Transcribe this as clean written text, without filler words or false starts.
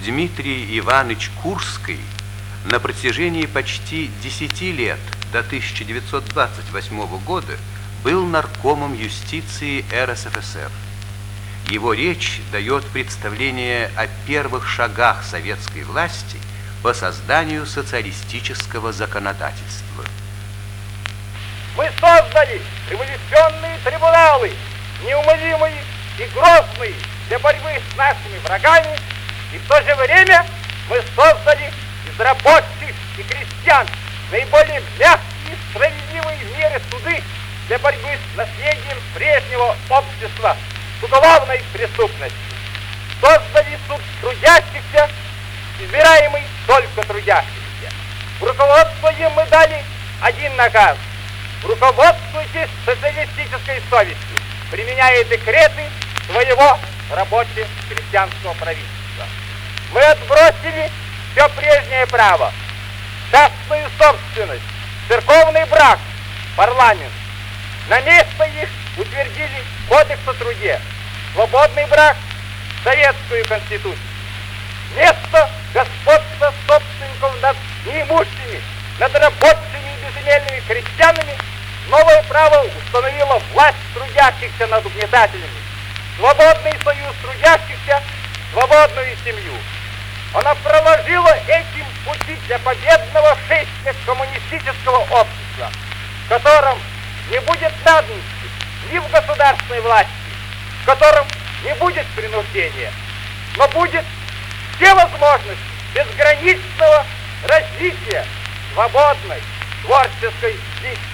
Дмитрий Иванович Курский на протяжении почти 10 лет до 1928 года был наркомом юстиции РСФСР. Его речь дает представление о первых шагах советской власти по созданию социалистического законодательства. Мы создали революционные трибуналы, неумолимые и грозные для борьбы с нашими врагами, и в то же время мы создали из рабочих и крестьян наиболее мягкие и справедливые меры суды для борьбы с наследием прежнего общества, с уголовной преступностью. Создали суд трудящихся, избираемый только трудящихся. В руководство им мы дали один наказ: руководствуйтесь социалистической совестью, применяя декреты своего рабоче-крестьянского правительства. Мы отбросили все прежнее право, частную собственность, церковный брак, парламент. На место их утвердили Кодекс о труде, свободный брак, советскую конституцию. Вместо господства собственников над неимущими, над рабочими и безземельными крестьянами новое право установило власть трудящихся над угнетателями, свободный союз трудящихся, свободную семью. Она проложила этим пути для победного шествия коммунистического общества, в котором не будет надобности ни в государственной власти, в котором не будет принуждения, но будет все возможности безграничного развития свободной творческой личности.